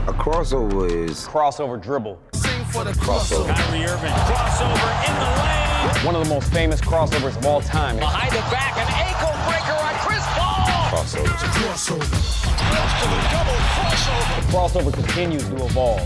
A crossover is crossover dribble. Sing for the crossover. Kyrie Irving, crossover in the lane. One of the most famous crossovers of all time. Behind the back, an ankle breaker on Chris Paul. crossovers. Crossover. Close to the double crossover. The crossover continues to evolve.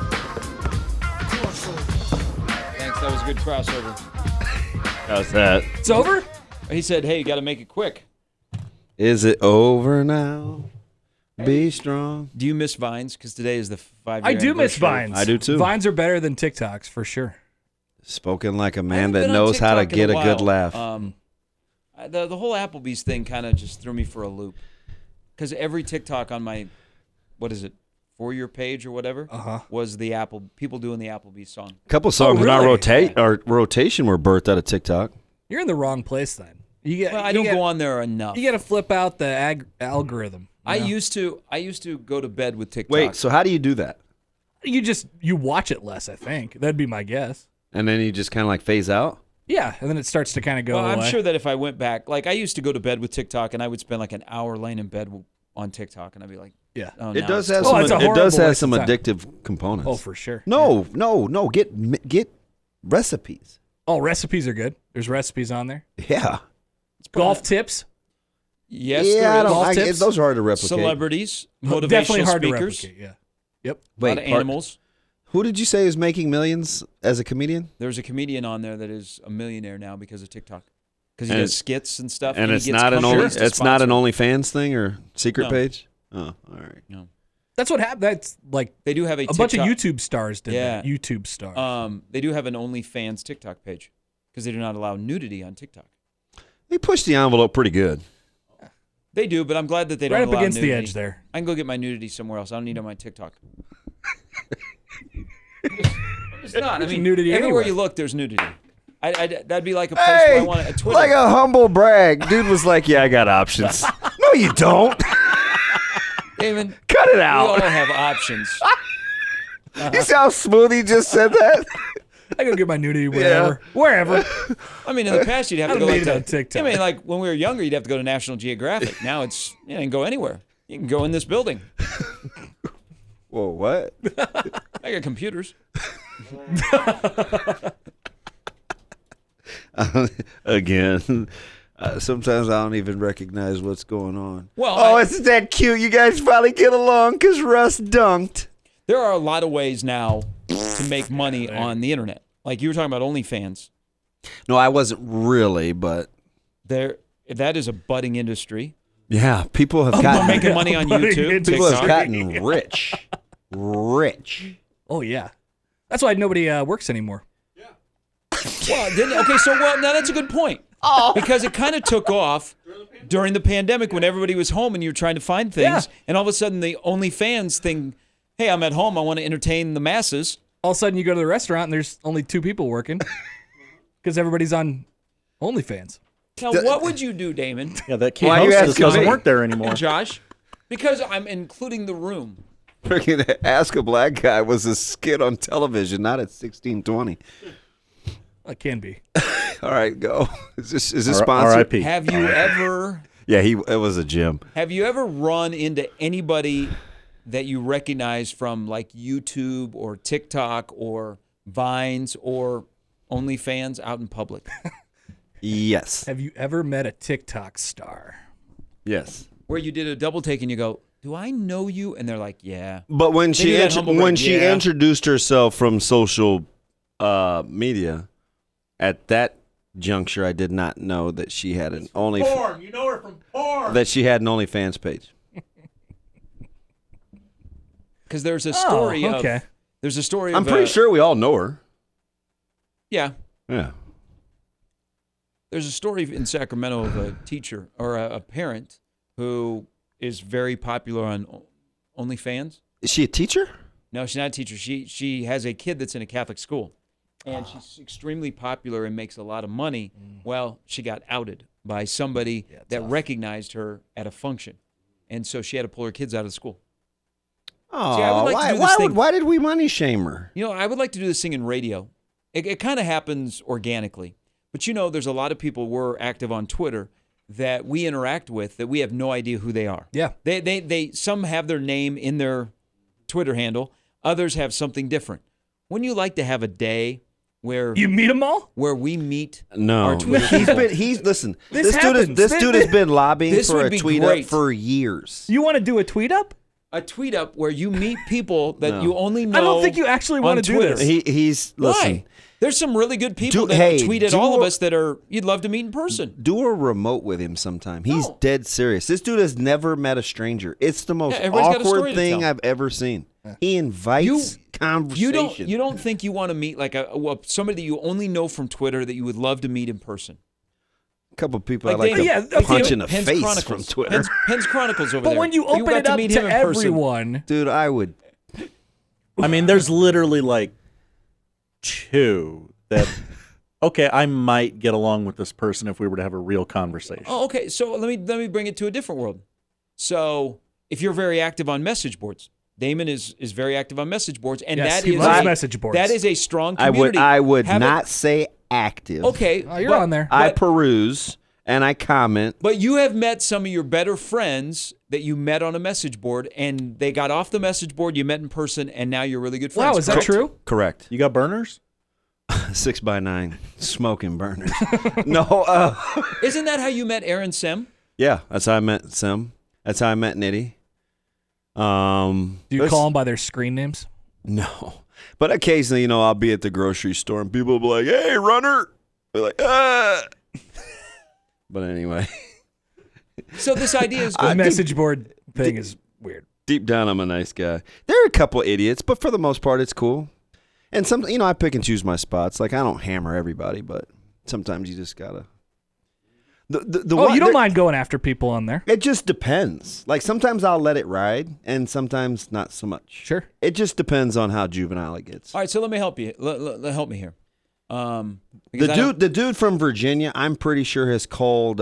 Thanks, that was a good crossover. How's that? It's over? He said, hey, you got to make it quick. Is it over now? Be strong. Do you miss Vines? Because today is the 5-year I do miss anniversary. Vines. I do too. Vines are better than TikToks for sure. Spoken like a I man haven't that been on knows how to TikTok get in a good while. laugh. The whole Applebee's thing kind of just threw me for a loop. Because every TikTok on my, what is it, for-year page or whatever, was the people doing the Applebee's song. A couple songs in our really? rotation were birthed out of TikTok. You're in the wrong place then. I don't go on there enough. You got to flip out the algorithm. I used to go to bed with TikTok. Wait, so how do you do that? You watch it less, I think. That'd be my guess. And then you just kind of like phase out? Yeah, and then it starts to kind of go Well, I'm away. sure that if I went back, like I used to go to bed with TikTok, and I would spend like an hour laying in bed on TikTok, and I'd be like, yeah. oh, It now does it's have 12. some. it's a It does horrible have some waste of time. addictive components. Oh, for sure. No. Get recipes. Oh, recipes are good. There's recipes on there. Yeah. Golf tips. Yes, yeah, there I is. don't. Golf tips? Those are hard to replicate. Celebrities, motivational Definitely hard speakers, to replicate, yeah. Yep. a lot of animals. Who did you say is making millions as a comedian? There's a comedian on there that is a millionaire now because of TikTok. Because he And does skits and stuff. And he it's gets not an only. companies to It's not an sponsor. OnlyFans thing or secret No. page. Oh, all right. No. That's what happened. That's like They do have a bunch of TikTok- YouTube stars did Yeah. that. YouTube stars. They do have an OnlyFans TikTok page because they do not allow nudity on TikTok. They pushed the envelope pretty good. They do, but I'm glad that they don't Right up allow against the nudity. edge there. I can go get my nudity somewhere else. I don't need it on my TikTok. It's not. I mean, nudity everywhere anywhere. you look, there's nudity. That'd be like a place where I want a Twitter. like a humble brag. Dude was like, "Yeah, I got options." No, you don't. David, Cut it we all out. have options. You see how smooth he just said that? I go get my nudity wherever. I mean, in the past, you'd have to I've go made like it on TikTok. I mean, like when we were younger, you'd have to go to National Geographic. Now it's you can go anywhere. You can go in this building. Whoa, what? I got computers. Again, sometimes I don't even recognize what's going on. Well, isn't that cute? You guys finally get along because Russ dunked. There are a lot of ways now to make money on the internet. Like you were talking about OnlyFans. No, I wasn't really, but That is a budding industry. yeah, people have People gotten making money on Budding YouTube, industry. people have TikTok. gotten rich. Oh yeah. That's why nobody works anymore. Well, now that's a good point. Because it kind of took off during the pandemic when everybody was home and you were trying to find things, Yeah. and all of a sudden the OnlyFans thing. Hey, I'm at home. I want to entertain the masses. All of a sudden you go to the restaurant and there's only 2 people working because everybody's on OnlyFans. Now, what would you do, Damon, Yeah, that key Why are you hostess asking doesn't me? work there anymore. and Josh? Because I'm including the room. Freaking Ask a Black Guy was a skit on television, not at 1620. It can be. All right, go. Is this R- sponsored? R.I.P. Have you ever? Yeah, it was a gym. Have you ever run into anybody that you recognize from like YouTube or TikTok or Vines or OnlyFans out in public? Yes. Have you ever met a TikTok star? Yes. Where you did a double take and you go, "Do I know you?" And they're like, "Yeah." But when They do that humble brag, yeah. introduced herself from social media, at that juncture, I did not know that she had an Porn. You know her from porn. that she had an OnlyFans page. Because there's a story okay. of. There's a story. I'm of pretty sure we all know her. Yeah. Yeah. There's a story in Sacramento of a teacher or a parent who is very popular on OnlyFans. Is she a teacher? No, she's not a teacher. She has a kid that's in a Catholic school, and she's extremely popular and makes a lot of money. Well, she got outed by somebody that recognized her at a function, and so she had to pull her kids out of school. Oh, See, I would like to do this thing. why did we money shame her? You know, I would like to do this thing in radio. It kind of happens organically, but you know, there's a lot of people we're active on Twitter that we interact with that we have no idea who they are. Yeah. They some have their name in their Twitter handle. Others have something different. Wouldn't you like to have a day where You meet them all? where we meet No, our Twitter listen. This This dude has been lobbying This for would a be tweet great. up for years. You want to do a tweet up? a tweet up where you meet people that No. you only know. I don't think you actually want on to do Twitter. this. He's listen. Why? There's some really good people that hey, tweet at do all of a- us that you'd love to meet in person. Do a remote with him sometime. He's No. dead serious. This dude has never met a stranger. It's the most everybody's got a story awkward to thing tell. I've ever seen. He invites conversation. You don't think you want to meet like somebody that you only know from Twitter that you would love to meet in person? A couple people Like I like Dave- to yeah, okay. punch in the Penn's face Chronicles. from Twitter. Penn's Chronicles over but there. when you open got it up meet to him in person. everyone, Dude, I would. I mean, there's literally like 2 that. Okay, I might get along with this person if we were to have a real conversation. Oh, okay. So let me bring it to a different world. So if you're very active on message boards, Damon is very active on message boards, and yes, that he is loves a, message boards. that is a strong I community. would Have not say active. Okay, Oh, you're but- on there. I but- peruse and I comment. But you have met some of your better friends that you met on a message board, and they got off the message board. You met in person, and now you're really good friends. Wow, is that correct? true? Correct. You got burners? 6x9 smoking burners. No, Isn't that how you met Aaron Sem? yeah, that's how I met Sim. That's how I met Nitty. Do you call them by their screen names? No, but occasionally, I'll be at the grocery store and people will be like, "Hey, runner!" They're like, "Ah." But anyway, So this idea is The good. message board thing is weird. deep down, I'm a nice guy. There are a couple idiots, but for the most part, it's cool. And some, I pick and choose my spots. Like I don't hammer everybody, but sometimes you just gotta. The Oh, one, you don't there- mind going after people on there? It just depends. Like sometimes I'll let it ride, and sometimes not so much. Sure. It just depends on how juvenile it gets. All right, so let me help you. Help me here. Because I don't- The dude from Virginia, I'm pretty sure has called.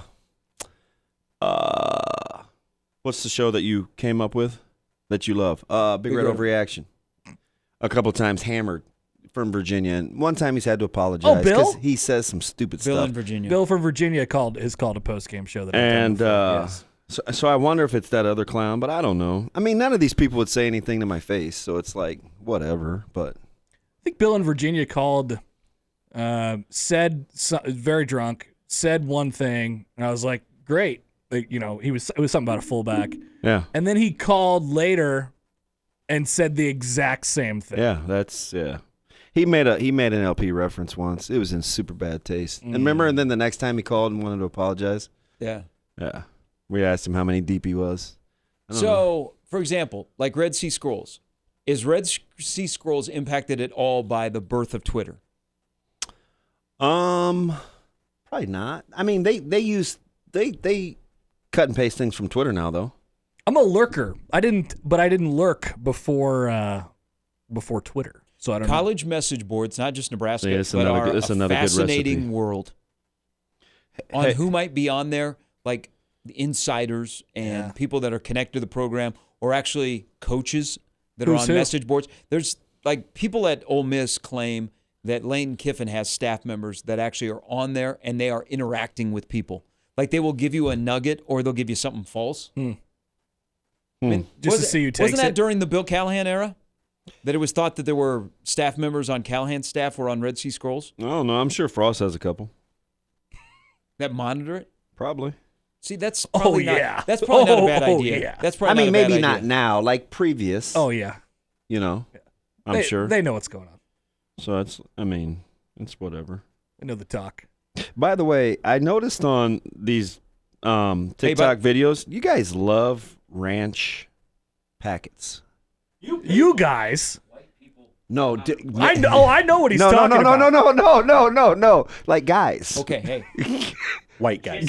What's the show that you came up with that you love? Big Red Red. Overreaction. A couple times hammered from Virginia, and one time he's had to apologize Oh, Bill? he says some stupid Bill stuff. in Virginia. Bill from Virginia has called a post game show that I've done And before, yes. so I wonder if it's that other clown, but I don't know. I mean, none of these people would say anything to my face, so it's like whatever. But I think Bill in Virginia called, very drunk, said one thing, and I was like, great. Like, it was something about a fullback. yeah, And then he called later and said the exact same thing. yeah. He made an LP reference once. It was in super bad taste. And remember, and then the next time he called and wanted to apologize. Yeah. Yeah, we asked him how many deep he was. I don't know. So, for example, like Red Sea Scrolls, is Red Sea Scrolls impacted at all by the birth of Twitter? Probably not. I mean, they cut and paste things from Twitter now, though. I'm a lurker. I didn't lurk before Twitter. So I don't know. College message boards, not just Nebraska, Yeah, it's but another are good- it's a another good fascinating recipe. world on Hey. who might be on there, like the insiders and people that are connected to the program, or actually coaches that are Who's on who? message boards. There's like people at Ole Miss claim that Lane Kiffin has staff members that actually are on there and they are interacting with people. Like they will give you a nugget or they'll give you something false. I mean, Just to see who takes wasn't that it? during the Bill Callahan era? That it was thought that there were staff members on Callahan's staff were on Red Sea Scrolls I don't know. I'm sure Frost has a couple. that monitor it. Probably. See, that's probably yeah. not. That's probably not a bad Oh, idea. yeah. That's I probably mean, not a bad maybe not idea. now, like previous. Oh yeah. I'm sure. They know what's going on. So it's whatever. They know the talk. By the way, I noticed on these TikTok videos, you guys love ranch packets. You guys. No, I know what he's no, talking about. no. Like guys. Okay, hey, White guys.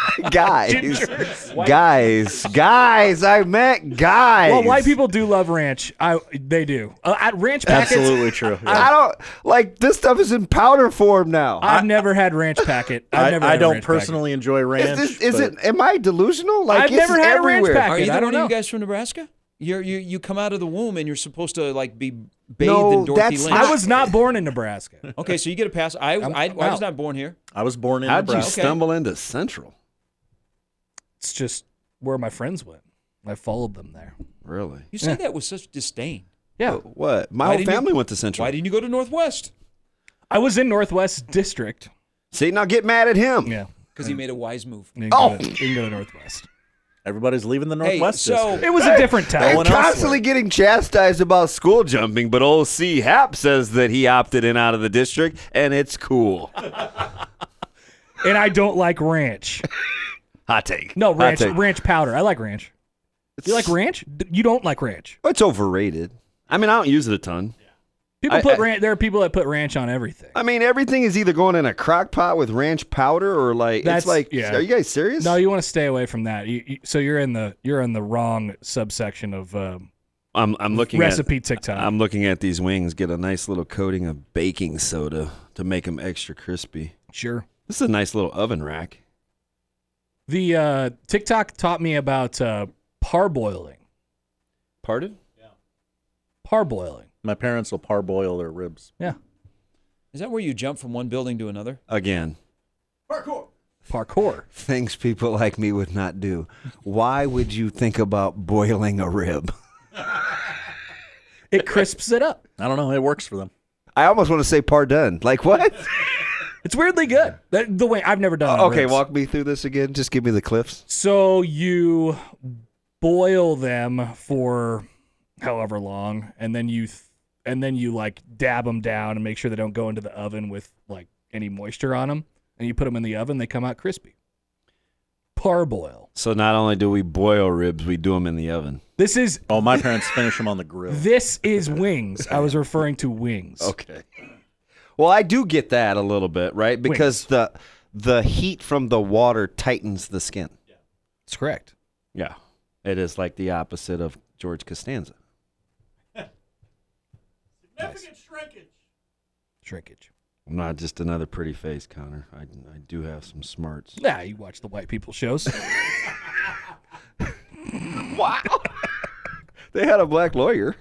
guys. I meant guys. Well, white people do love ranch. They do. At ranch packets. Absolutely true. Yeah. I don't like this stuff is in powder form now. I've never had ranch packet. I've never I had a don't ranch personally enjoy ranch. Is it? Am I delusional? Like I've it's never had a ranch everywhere. packet. are either I don't one of know. you guys from Nebraska? You come out of the womb and you're supposed to like be bathed No, in Dorothy that's Lynch. not- I was not born in Nebraska. Okay, so you get a pass. I was out. not born here. I was born in How'd you Nebraska. stumble into Central? It's just where my friends went. I followed them there. Really? You say that with such disdain. Yeah. What? My whole family went to Central. Why didn't you go to Northwest? I was in Northwest District. See, now get mad at him. Yeah. Because he made a wise move. You can go to Northwest. Everybody's leaving the Northwest district. It was a different time. I'm constantly getting chastised about school jumping, but old C. Happ says that he opted in out of the district, and it's cool. And I don't like ranch. Hot take. No, Hot take. ranch powder. I like ranch. You like ranch? You don't like ranch. It's overrated. I mean, I don't use it a ton. People put ranch. There are people that put ranch on everything. I mean, everything is either going in a crock pot with ranch powder or like That's, it's like. yeah. Are you guys serious? No, you want to stay away from that. So you're in the wrong subsection of I'm looking recipe at, TikTok. I'm looking at these wings. Get a nice little coating of baking soda to make them extra crispy. Sure. This is a nice little oven rack. The TikTok taught me about parboiling. Pardon? Parboiling. My parents will parboil their ribs. Yeah. Is that where you jump from one building to another? Again. Parkour. Things people like me would not do. Why would you think about boiling a rib? It crisps it up. I don't know. It works for them. I almost want to say pardon. Like what? It's weirdly good. The way I've never done it. Okay, walk me through this again. Just give me the cliffs. So you boil them for however long, and then you like dab them down and make sure they don't go into the oven with like any moisture on them. And you put them in the oven, they come out crispy. Parboil. So not only do we boil ribs, we do them in the oven. This is Oh, my parents finish them on the grill. this is wings. I was referring to wings. Okay. Well, I do get that a little bit, right? Because the heat from the water tightens the skin. That's correct. Yeah. It is like the opposite of George Costanza. Significant Shrinkage. I'm not just another pretty face, Connor. I do have some smarts. Nah, you watch the white people shows. Wow. They had a black lawyer.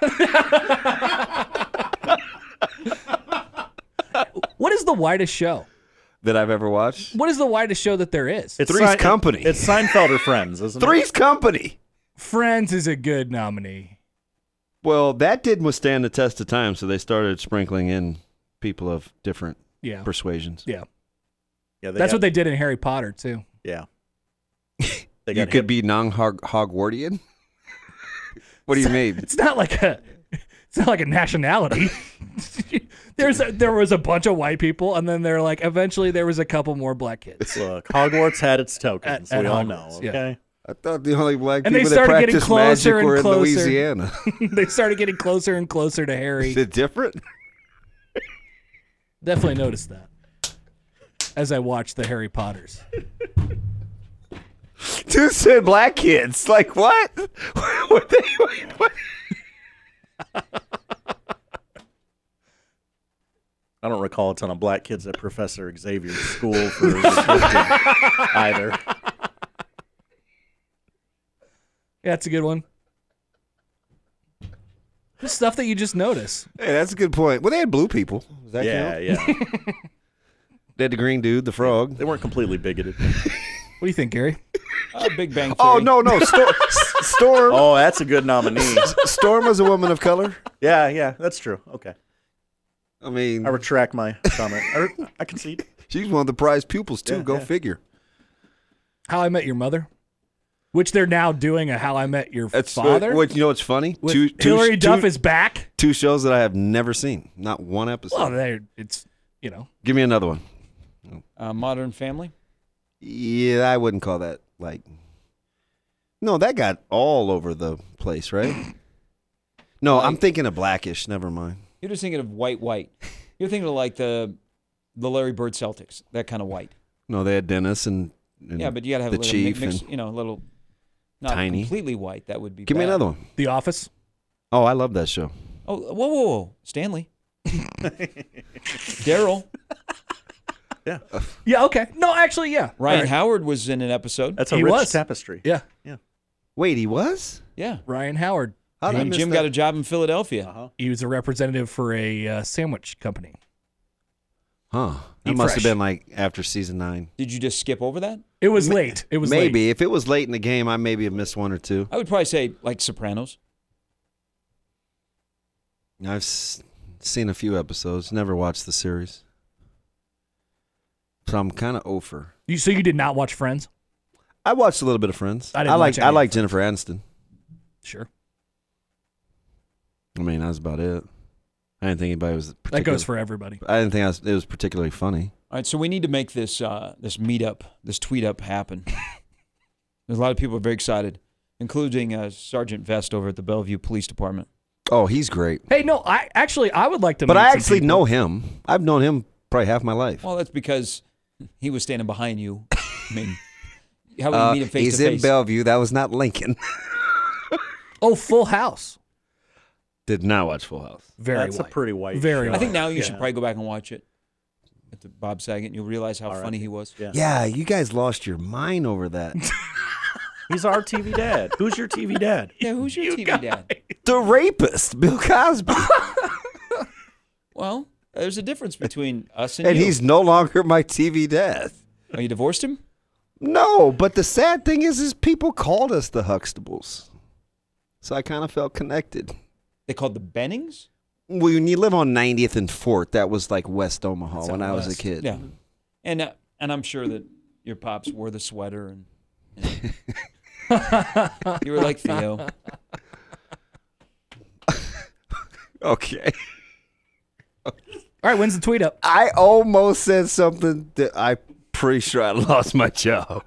What is the whitest show? That I've ever watched. What is the whitest show that there is? It's Three's Company. It's Seinfeld or Friends, isn't it? Three's Company. Friends is a good nominee. Well, that did withstand the test of time, so they started sprinkling in people of different persuasions. Yeah. Yeah, That's what they did in Harry Potter, too. Yeah. You could be non-Hogwartian? What do you mean? It's not like a nationality. There was a bunch of white people, and then they're like, eventually there was a couple more black kids. Look, Hogwarts had its tokens. At we all Hogwarts, know, yeah. okay? I thought the only black And they people that started getting practiced closer magic and were in closer. Louisiana. They started getting closer and closer to Harry. Is it different? Definitely noticed that as I watched the Harry Potters. Two said black kids. Like what? What? I don't recall a ton of black kids at Professor Xavier's school for the gifted either. Yeah, that's a good one. The stuff that you just notice. Hey, that's a good point. Well, they had blue people. Does that Yeah, count? yeah. They had the green dude, the frog. They weren't completely bigoted. What do you think, Gary? Big Bang Theory. Oh, no. Storm. Oh, that's a good nominee. Storm was a woman of color. Yeah, that's true. Okay. I mean, I retract my comment. I concede. she's one of the prize pupils, too. Yeah, Go yeah. figure. How I Met Your Mother, which they're now doing a How I Met Your That's Father. What you know? What's funny? With Hillary Duff is back. Two shows that I have never seen. Not one episode. Well, it's Give me another one. Modern Family. Yeah, I wouldn't call that like. No, that got all over the place, right? No, I'm thinking of Blackish. Never mind. You're just thinking of white. You're thinking of like the Larry Bird Celtics, that kind of white. No, they had Dennis and Yeah, but you got to have the a little Chief mix, and a little not Tiny. completely white. That would be. Give me bad. another one. The Office. Oh, I love that show. Oh, whoa, Stanley. Daryl. Yeah. Okay. No, actually, yeah. Ryan All right. Howard was in an episode. That's a He rich was. tapestry. Yeah. Wait, he was? Yeah. Ryan Howard. How did I And miss Jim that? got a job in Philadelphia. Uh-huh. He was a representative for a sandwich company. Huh. That Eat must Fresh. have been like after season 9. Did you just skip over that? It was late. It was maybe late. if it was late in the game, I maybe have missed one or two. I would probably say like Sopranos. I've seen a few episodes. Never watched the series, so I'm kind of over. So you did not watch Friends? I watched a little bit of Friends. I didn't watch any I of like Jennifer Aniston. Sure. I mean, that's about it. I didn't think anybody was. That goes for everybody. I didn't think it was particularly funny. All right, so we need to make this this meetup, this tweet up happen. There's a lot of people very excited, including Sergeant Vest over at the Bellevue Police Department. Oh, he's great. Hey, no, I would like to. But meet I some actually people. know him. I've known him probably half my life. Well, that's because he was standing behind you. I mean, how would you meet him face he's to face? in Bellevue. That was not Lincoln. Oh, Full House. Did not watch Full House. Very That's white. a pretty white Very show. I think now you should Yeah. probably go back and watch it at the Bob Saget. You'll realize how funny he was. Yeah. Yeah, you guys lost your mind over that. He's our TV dad. Who's your TV dad? Yeah, who's your TV dad? The rapist, Bill Cosby. Well, there's a difference between us and And you. he's no longer my TV dad. Oh, you divorced him? No, but the sad thing is people called us the Huxtables. So I kind of felt connected. They called the Bennings? When you live on 90th and 4th, that was like West Omaha when I was a kid. Yeah. And I'm sure that your pops wore the sweater and you were like Theo. Okay. All right, when's the tweet up? I almost said something that I'm pretty sure I lost my job.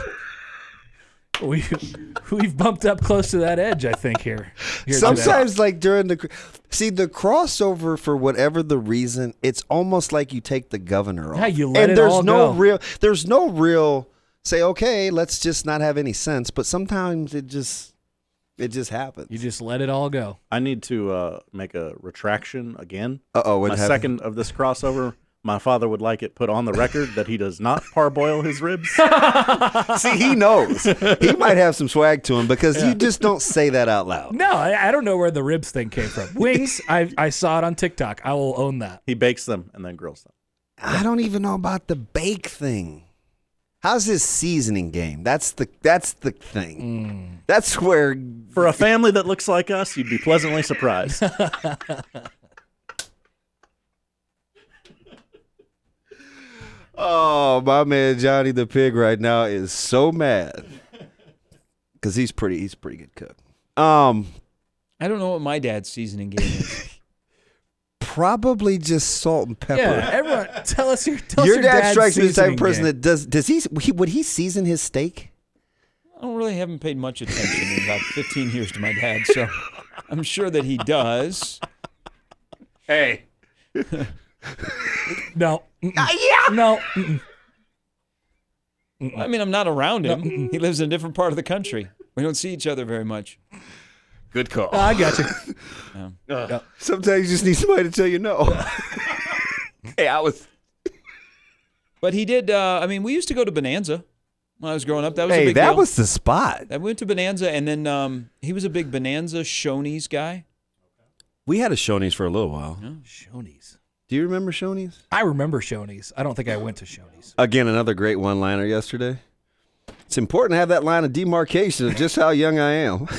We've bumped up close to that edge, I think, here. Sometimes, like during the crossover, for whatever the reason, it's almost like you take the governor off. Yeah, you let and it there's all no go. real. There's no real. Say, okay, let's just not have any sense. But sometimes it just happens. You just let it all go. I need to make a retraction again. What My happened? second of this crossover. My father would like it put on the record that he does not parboil his ribs. See, he knows. He might have some swag to him because you just don't say that out loud. No, I don't know where the ribs thing came from. Wings, I saw it on TikTok. I will own that. He bakes them and then grills them. I don't even know about the bake thing. How's his seasoning game? That's the thing. That's where For a family that looks like us, you'd be pleasantly surprised. Oh, my man Johnny the Pig right now is so mad because he's pretty good cook. I don't know what my dad's seasoning game is. Probably just salt and pepper. Yeah, everyone, tell us your Your dad dad's strikes me as the type of seasoning person game. that does he would he season his steak? I don't really haven't paid much attention in about 15 years to my dad, so I'm sure that he does. Hey. No. Yeah. No. I mean, I'm not around him. He lives in a different part of the country. We don't see each other very much. Good call. I got you. Sometimes you just need somebody to tell you no. Hey, But he did. I mean, we used to go to Bonanza when I was growing up. That was a Hey, big that deal. was the spot. I went to Bonanza, and then he was a big Bonanza Shoney's guy. We had a Shoney's for a little while. Shoney's. Do you remember Shoney's? I remember Shoney's. I don't think I went to Shoney's. Again, another great one-liner yesterday. It's important to have that line of demarcation of just how young I am.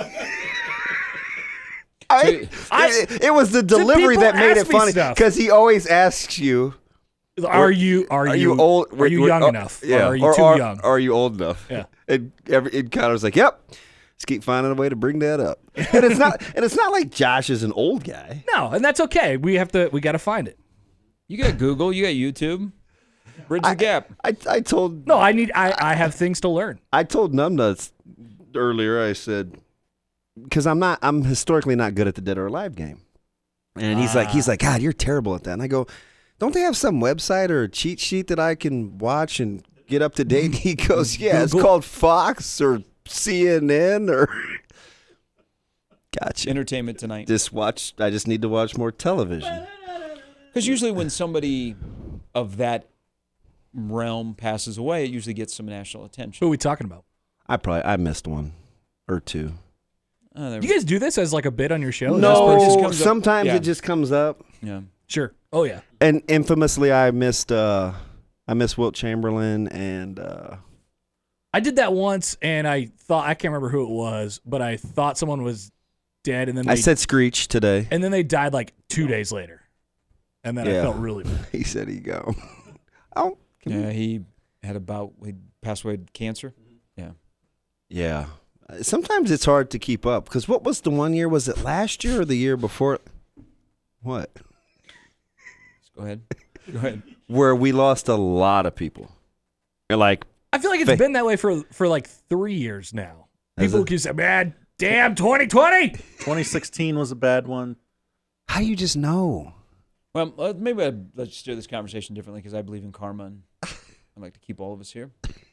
It was the delivery people that made it ask me funny stuff. because he always asks you, Are you old? Are you young enough? Yeah, Or are you too young? Are you old enough? Yeah. And it kind of was like, yep. Just keep finding a way to bring that up. And it's not like Josh is an old guy. No, and that's okay. We got to find it. You got Google, you got YouTube. Bridge the gap. I told No, I have things to learn. I told Numbnuts earlier. I said because I'm historically not good at the Dead or Alive game, and he's like, God, you're terrible at that. And I go, don't they have some website or a cheat sheet that I can watch and get up to date? And he goes, yeah, it's called Fox or CNN or. Gotcha. Entertainment Tonight. I just need to watch more television. Because usually when somebody of that realm passes away, it usually gets some national attention. Who are we talking about? I missed one or two. Oh, You guys do this as like a bit on your show? No. just No, comes up. sometimes Yeah. it just comes up. Yeah. Sure. Oh yeah. And infamously, I missed Wilt Chamberlain and I did that once, and I can't remember who it was, but I thought someone was dead, and then I said Screech today. and then they died like 2 days later, and then I felt really bad. He said he'd go. Oh, Yeah, he passed away of cancer. Yeah. yeah. Sometimes it's hard to keep up because what was the one year? Was it last year or the year before? What? Go ahead. Go ahead. Where we lost a lot of people. Like, I feel like it's been that way for like 3 years now. People keep saying, "Man, damn, 2020." 2016 was a bad one. how do you just know? Well, let's steer this conversation differently because I believe in karma, and I'd like to keep all of us here.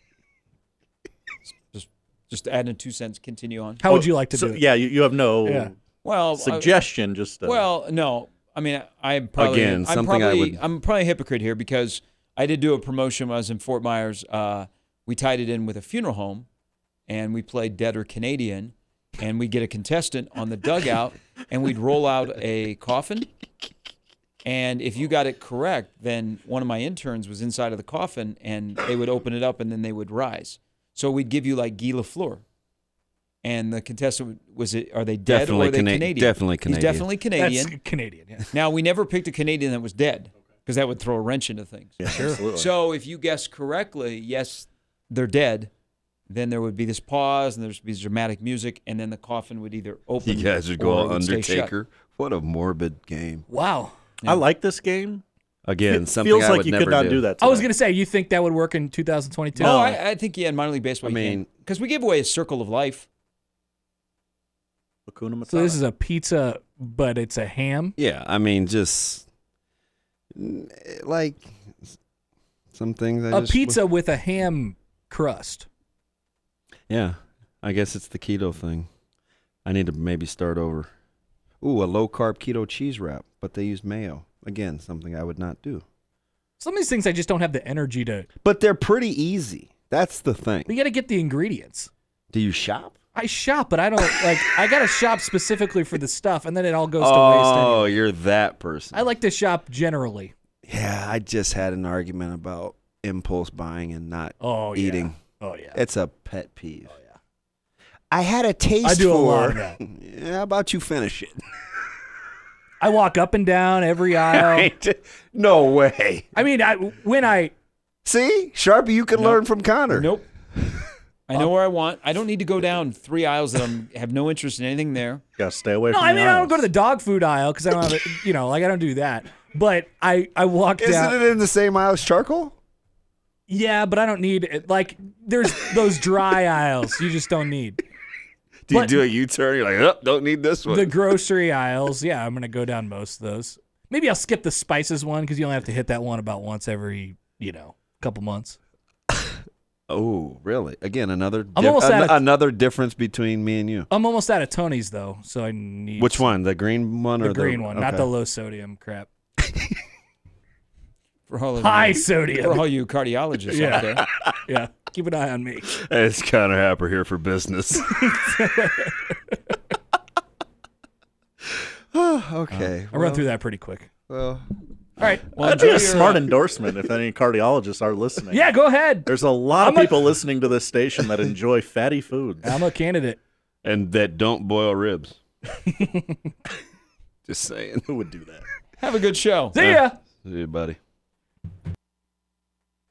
Just adding 2 cents. Continue on. How would you like to do it? Yeah, you have no Well, suggestion. well, no. I mean, I'm probably Again, something I would- I'm probably a hypocrite here because I did do a promotion when I was in Fort Myers. We tied it in with a funeral home, and we played Dead or Canadian, and we'd get a contestant on the dugout, and we'd roll out a coffin. And if you got it correct, then one of my interns was inside of the coffin, and they would open it up, and then they would rise. So we'd give you like Guy Lafleur. And the contestant are they dead Definitely or are they Canadian? definitely He's Canadian. definitely Canadian. That's Canadian. Yeah. Now, we never picked a Canadian that was dead because that would throw a wrench into things. Yeah, absolutely. So if you guess correctly, yes, they're dead, then there would be this pause and there'd be dramatic music, and then the coffin would either open You guys would go or it all would stay shut. Undertaker. What a morbid game. Wow. I like this game. Again, It something feels I like would you never could not do that. I was today. going to say, you think that would work in 2022? Oh, I think, yeah, in minor league baseball, I mean- because we give away a circle of life. Hakuna Matata. So this is a pizza, but it's a ham? Yeah, I mean, just like some things. A pizza with a ham crust. Yeah, I guess it's the keto thing. I need to maybe start over. Ooh, a low carb keto cheese wrap, but they use mayo. Again, something I would not do. Some of these things I just don't have the energy to. But they're pretty easy. That's the thing. You got to get the ingredients. Do you shop? I shop, but I don't like. I got to shop specifically for the stuff, and then it all goes to waste. Oh, Anyway. you're that person. I like to shop generally. Yeah, I just had an argument about impulse buying and not Oh, yeah. eating. Oh yeah. It's a pet peeve. Oh, yeah. I had a taste I do for. a lot of that. Yeah, how about you finish it? I walk up and down every aisle. No way. I mean, when I See, Sharpie, you can learn from Connor. Nope. I know where I want. I don't need to go down 3 aisles that I have no interest in anything there. Gotta stay away no, from I the mean I don't aisles. go to the dog food aisle because I don't have it. You know, like I don't do that. But I walk Isn't down. it in the same aisle as charcoal? Yeah, but I don't need it. Like there's those dry aisles you just don't need. Do you But- do a U-turn? You're like, oh, don't need this one. The grocery aisles, yeah, I'm gonna go down most of those. Maybe I'll skip the spices one because you only have to hit that one about once every, couple months. Oh, really? Again, another I'm almost out of- another difference between me and you. I'm almost out of Tony's though, so I need Which one? The green one or The green one, not okay. the low sodium crap. For all of High you, sodium. for all you cardiologists Yeah. out there. Yeah, keep an eye on me. It's Connor Happer here for business. Okay. I run through that pretty quick. Well, All right. Well, That'd be enjoy a your, smart endorsement if any cardiologists are listening. Yeah, go ahead. There's a lot I'm of a- people listening to this station that enjoy fatty foods. I'm a candidate. and that don't boil ribs. Just saying. Who would do that? Have a good show. See ya. See you, buddy.